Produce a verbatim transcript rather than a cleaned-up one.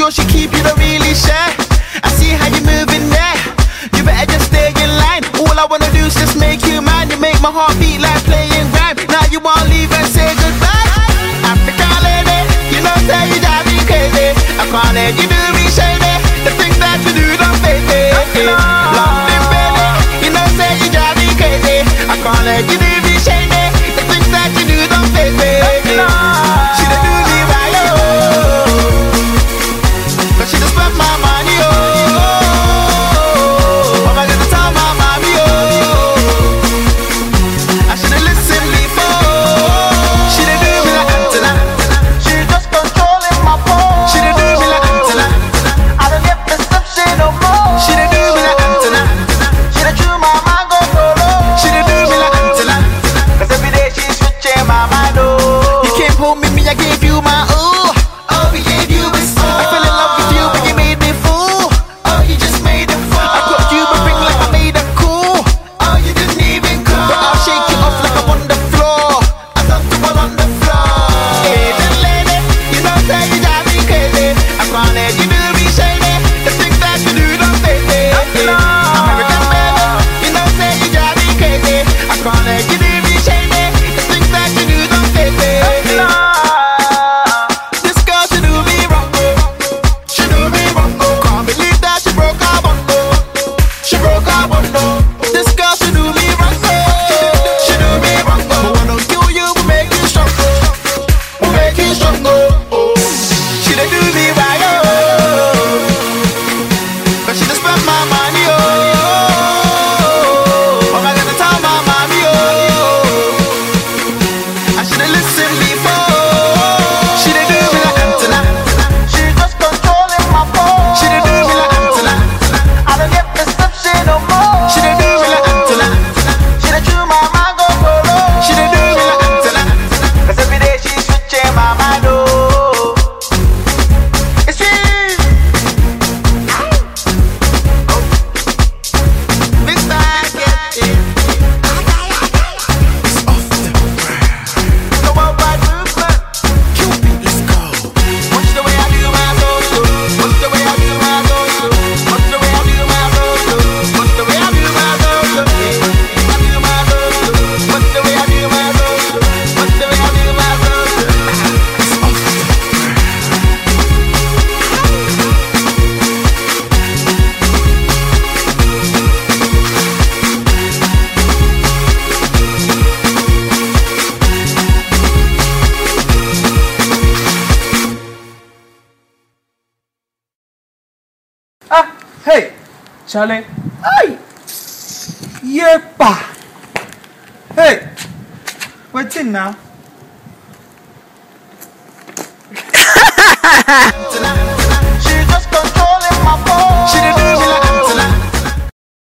don't she keep you, don't really share. I see how you moving there. You better just stay in line. All I wanna do is just make you mine. You make my heart beat like playing rhyme. Now you wanna leave and say goodbye. African lady, you know say you drive me crazy. I can't let you do me shady. The things that you do don't fade me. London baby, you know say you drive me crazy. I can't let you do me shady. The things that you do don't fade me. She done do me right, oh, but she just spent my money, oh. What am I gonna tell my mommy, oh? I should've listened before. She done do me like Antenna. She just controlling my phone. She done do me like Antenna. I don't get perception no more. She done do me like Antenna. She done chew my mind go solo. She done do me like Antenna. Cause every day she's switching my mind, oh. You came home with me, I gave you my ooh. Oh, we gave you a soul. I fell in love with you, but you made me fool. Oh, you just made it fall. I got you a ring like I made a cool. Oh, you didn't even call. But I'll shake it off like I'm on the floor. I'm comfortable on the floor. Hey, then lady, you know say you drive me crazy. I can't let you do me shady. The things that you do don't fade me. American baby, you know say you drive me crazy. I can't let you do me shady. The things that you do don't fade me. This girl, she do me wrong, oh. She do me wrong, oh. Can't believe that she broke her bond, oh. She broke her bond, oh. This girl, she do me wrong, oh. She do me wrong, oh. But when I kill you, we make you strong, oh. We make you strong, oh. She done do me right, oh. But she just spent my money, oh. What am I gonna tell my mommy, oh? I should've listened before. She done do me like Antenna. She just controlling my phone. She done do me like Antenna. I don't get perception no more. She done do me like Antenna. She done chew my mind go solo. She done do me like Antenna. Cause every day she's switching my mind, oh. It's me. Big bag, get it. It's off the ground. No one but movement. Cupid, let's go. Watch the way I do my so-so. Watch the way I do my so-so. Watch the way I do my so-so. Watch the way I do my so-so. I do my so-so. Watch the way I do my so-so. Watch the way I do my so-so. It's off the ground. Ah, hey, Charlie. Ay, yepa. Hey, what's in now? Antenna.